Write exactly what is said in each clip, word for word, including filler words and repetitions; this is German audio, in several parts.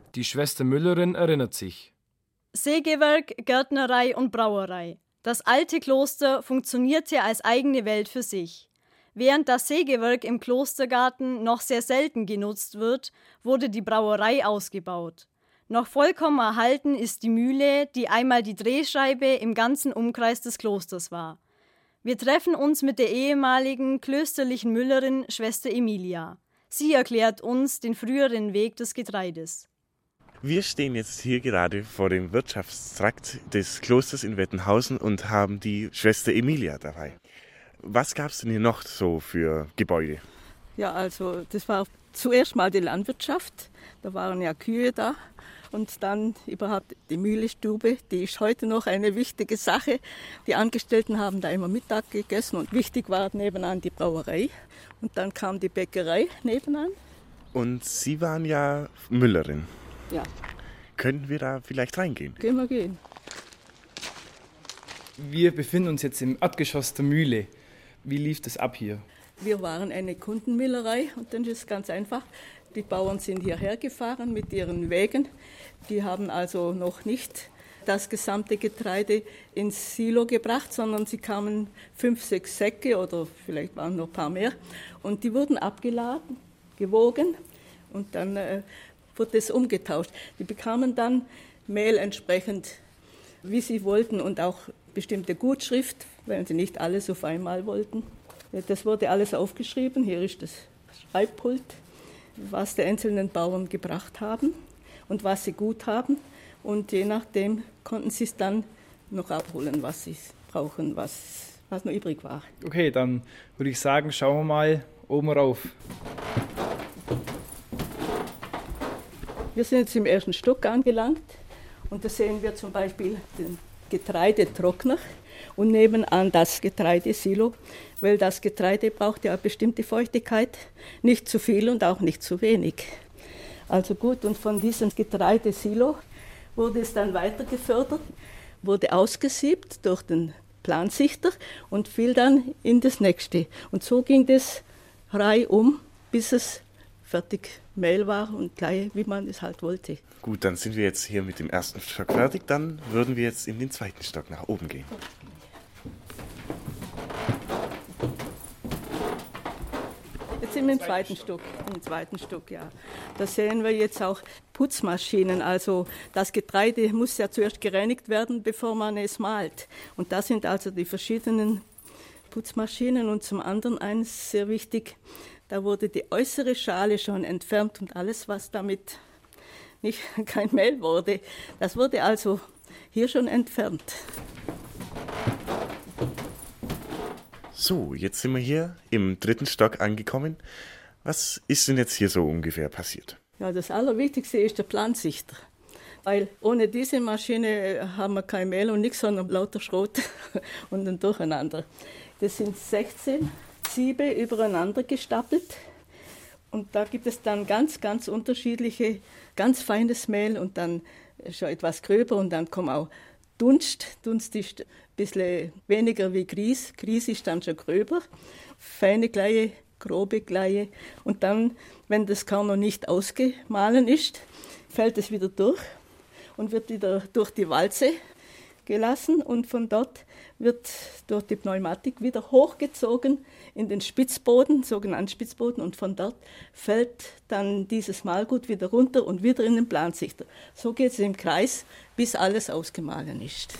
Die Schwester Müllerin erinnert sich. Sägewerk, Gärtnerei und Brauerei. Das alte Kloster funktionierte als eigene Welt für sich. Während das Sägewerk im Klostergarten noch sehr selten genutzt wird, wurde die Brauerei ausgebaut. Noch vollkommen erhalten ist die Mühle, die einmal die Drehscheibe im ganzen Umkreis des Klosters war. Wir treffen uns mit der ehemaligen klösterlichen Müllerin Schwester Emilia. Sie erklärt uns den früheren Weg des Getreides. Wir stehen jetzt hier gerade vor dem Wirtschaftstrakt des Klosters in Wettenhausen und haben die Schwester Emilia dabei. Was gab es denn hier noch so für Gebäude? Ja, also das war zuerst mal die Landwirtschaft. Da waren ja Kühe da. Und dann überhaupt die Mühlestube, die ist heute noch eine wichtige Sache. Die Angestellten haben da immer Mittag gegessen und wichtig war nebenan die Brauerei. Und dann kam die Bäckerei nebenan. Und Sie waren ja Müllerin. Ja. Könnten wir da vielleicht reingehen? Gehen wir gehen. Wir befinden uns jetzt im Erdgeschoss der Mühle. Wie lief das ab hier? Wir waren eine Kundenmüllerei und dann ist es ganz einfach. Die Bauern sind hierher gefahren mit ihren Wägen. Die haben also noch nicht das gesamte Getreide ins Silo gebracht, sondern sie kamen fünf, sechs Säcke oder vielleicht waren noch ein paar mehr. Und die wurden abgeladen, gewogen und dann äh, wurde es umgetauscht. Die bekamen dann Mehl entsprechend, wie sie wollten und auch bestimmte Gutschrift, wenn sie nicht alles auf einmal wollten. Das wurde alles aufgeschrieben. Hier ist das Schreibpult, was die einzelnen Bauern gebracht haben und was sie gut haben. Und je nachdem konnten sie es dann noch abholen, was sie brauchen, was, was noch übrig war. Okay, dann würde ich sagen, schauen wir mal oben rauf. Wir sind jetzt im ersten Stock angelangt und da sehen wir zum Beispiel den Getreidetrockner und nebenan das Getreidesilo, weil das Getreide braucht ja eine bestimmte Feuchtigkeit, nicht zu viel und auch nicht zu wenig. Also gut, und von diesem Getreidesilo wurde es dann weiter gefördert, wurde ausgesiebt durch den Plansichter und fiel dann in das nächste. Und so ging das reihum, bis es fertig Mehl war und gleich, wie man es halt wollte. Gut, dann sind wir jetzt hier mit dem ersten Stock fertig. Dann würden wir jetzt in den zweiten Stock nach oben gehen. Jetzt sind wir im zweiten Stock. Im zweiten Stock, ja. Da sehen wir jetzt auch Putzmaschinen. Also das Getreide muss ja zuerst gereinigt werden, bevor man es mahlt. Und da sind also die verschiedenen Putzmaschinen. Und zum anderen eines sehr wichtig, da wurde die äußere Schale schon entfernt und alles, was damit nicht kein Mehl wurde, das wurde also hier schon entfernt. So, jetzt sind wir hier im dritten Stock angekommen. Was ist denn jetzt hier so ungefähr passiert? Ja, das Allerwichtigste ist der Plansichter. Weil ohne diese Maschine haben wir kein Mehl und nichts, sondern lauter Schrot und ein Durcheinander. Das sind sechzehn Siebe übereinander gestapelt. Und da gibt es dann ganz, ganz unterschiedliche, ganz feines Mehl und dann schon etwas gröber und dann kommt auch Dunst. Dunst ist ein bisschen weniger wie Grieß. Grieß ist dann schon gröber. Feine Kleie, grobe Kleie. Und dann, wenn das Korn noch nicht ausgemahlen ist, fällt es wieder durch und wird wieder durch die Walze gelassen und von dort wird durch die Pneumatik wieder hochgezogen in den Spitzboden, sogenannten Spitzboden, und von dort fällt dann dieses Mahlgut wieder runter und wieder in den Plansichter. So geht es im Kreis, bis alles ausgemahlen ist.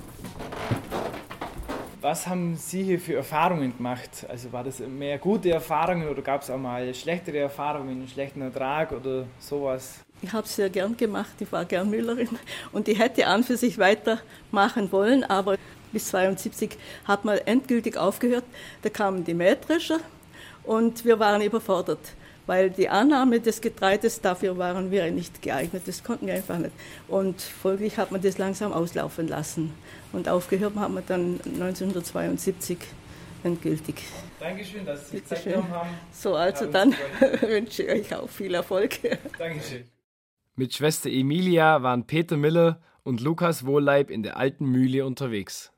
Was haben Sie hier für Erfahrungen gemacht? Also war das mehr gute Erfahrungen oder gab es auch mal schlechtere Erfahrungen, einen schlechten Ertrag oder sowas? Ich habe es sehr gern gemacht, ich war gern Müllerin und ich hätte an für sich weitermachen wollen, aber bis zweiundsiebzig hat man endgültig aufgehört. Da kamen die Mähdrescher und wir waren überfordert, weil die Annahme des Getreides, dafür waren wir nicht geeignet, das konnten wir einfach nicht. Und folglich hat man das langsam auslaufen lassen und aufgehört hat man dann neunzehnhundertzweiundsiebzig endgültig. Dankeschön, dass Sie Bitte Zeit schön. genommen haben. So, also dann wünsche ich euch auch viel Erfolg. Dankeschön. Mit Schwester Emilia waren Peter Miller und Lukas Wohlleib in der alten Mühle unterwegs.